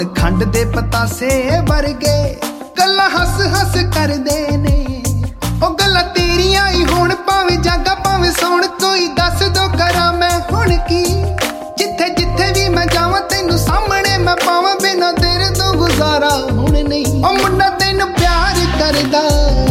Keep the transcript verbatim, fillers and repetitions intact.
खंड दे पतासे वर्गे गल्लां हस हस करदे ने। ओ गल्लां तेरियां ही होण भावें जागा भावें सौण, कोई दस दो करा मैं हुण की। जिथे जिथे भी मैं जावां तैनू सामने मैं पावां, बिना तेरे तो गुजारा हुण नहीं। ओ मुंडा तैनू प्यार करदा